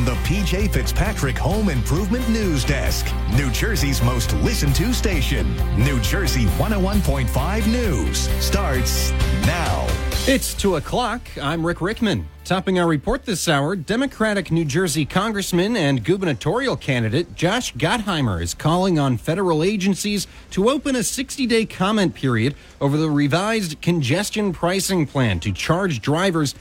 on the PJ Fitzpatrick Home Improvement News Desk, New Jersey's most listened to station. New Jersey 101.5 News starts now. It's 2 o'clock. I'm Rick Rickman. Topping our report this hour, Democratic New Jersey Congressman and gubernatorial candidate Josh Gottheimer is calling on federal agencies to open a 60-day comment period over the revised congestion pricing plan to charge drivers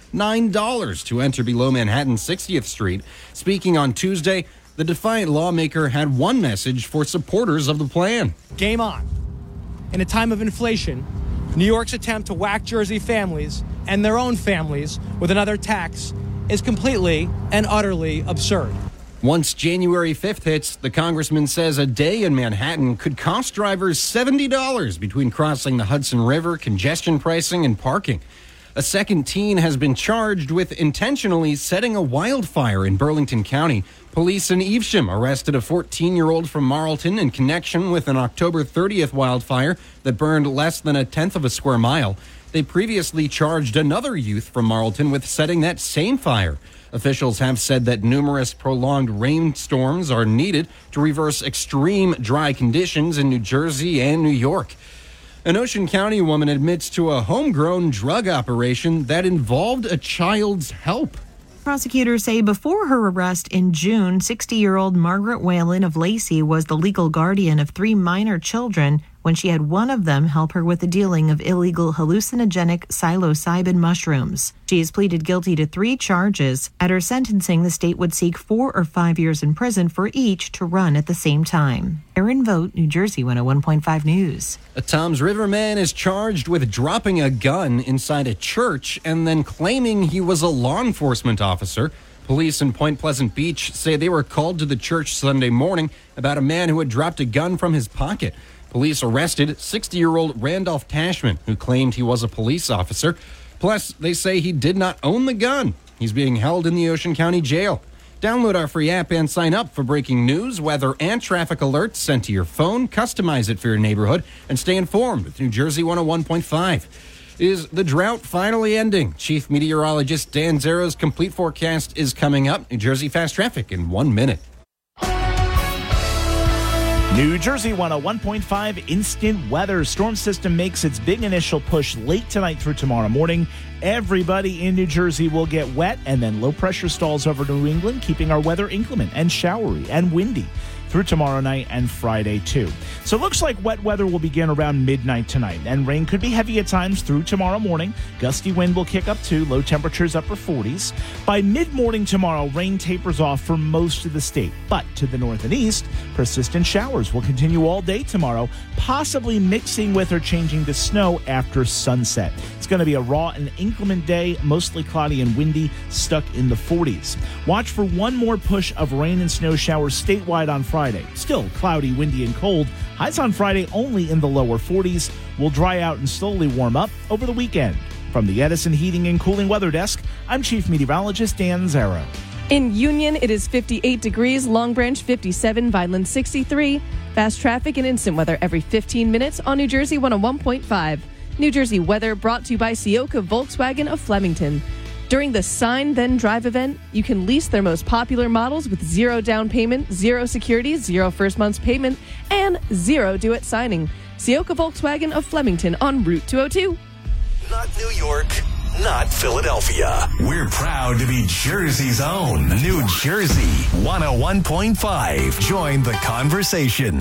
$9 to enter below Manhattan 60th Street. Speaking on Tuesday, the defiant lawmaker had one message for supporters of the plan. Game on. In a time of inflation, New York's attempt to whack Jersey families and their own families with another tax is completely and utterly absurd. Once January 5th hits, the congressman says a day in Manhattan could cost drivers $70 between crossing the Hudson River, congestion pricing, and parking. A second teen has been charged with intentionally setting a wildfire in Burlington County. Police in Evesham arrested a 14-year-old from Marlton in connection with an October 30th wildfire that burned less than a tenth of a square mile. They previously charged another youth from Marlton with setting that same fire. Officials have said that numerous prolonged rainstorms are needed to reverse extreme dry conditions in New Jersey and New York. An Ocean County woman admits to a homegrown drug operation that involved a child's help. Prosecutors say before her arrest in June, 60-year-old Margaret Whalen of Lacey was the legal guardian of 3 minor children when she had one of them help her with the dealing of illegal hallucinogenic psilocybin mushrooms. She has pleaded guilty to 3 charges. At her sentencing, the state would seek 4 or 5 years in prison for each to run at the same time. Erin Vogt, New Jersey 101.5 News. A Toms River man is charged with dropping a gun inside a church and then claiming he was a law enforcement officer. Police in Point Pleasant Beach say they were called to the church Sunday morning about a man who had dropped a gun from his pocket. Police arrested 60-year-old Randolph Tashman, who claimed he was a police officer. Plus, they say he did not own the gun. He's being held in the Ocean County Jail. Download our free app and sign up for breaking news, weather, and traffic alerts sent to your phone. Customize it for your neighborhood and stay informed with New Jersey 101.5. Is the drought finally ending? Chief Meteorologist Dan Zero's complete forecast is coming up. New Jersey Fast Traffic in 1 minute. New Jersey 101.5 instant weather. Storm system makes its big initial push late tonight through tomorrow morning. Everybody in New Jersey will get wet, and then low pressure stalls over New England, keeping our weather inclement and showery and windy through tomorrow night and Friday, too. So it looks like wet weather will begin around midnight tonight, and rain could be heavy at times through tomorrow morning. Gusty wind will kick up, too. Low temperatures upper 40s. By mid-morning tomorrow, rain tapers off for most of the state. But to the north and east, persistent showers will continue all day tomorrow, possibly mixing with or changing to snow after sunset. It's going to be a raw and inclement day, mostly cloudy and windy, stuck in the 40s. Watch for one more push of rain and snow showers statewide on Friday. Still cloudy, windy, and cold. Highs on Friday only in the lower 40s. Will dry out and slowly warm up over the weekend. From the Edison Heating and Cooling Weather Desk, I'm Chief Meteorologist Dan Zera. In Union, it is 58 degrees, Long Branch 57, Vineland 63. Fast traffic and instant weather every 15 minutes on New Jersey 101.5. New Jersey weather brought to you by Ciocca Volkswagen of Flemington. During the Sign Then Drive event, you can lease their most popular models with 0 down payment, 0 security, 0 first month's payment, and 0 due at signing. Ciocca Volkswagen of Flemington on Route 202. Not New York, not Philadelphia. We're proud to be Jersey's own New Jersey 101.5. Join the conversation.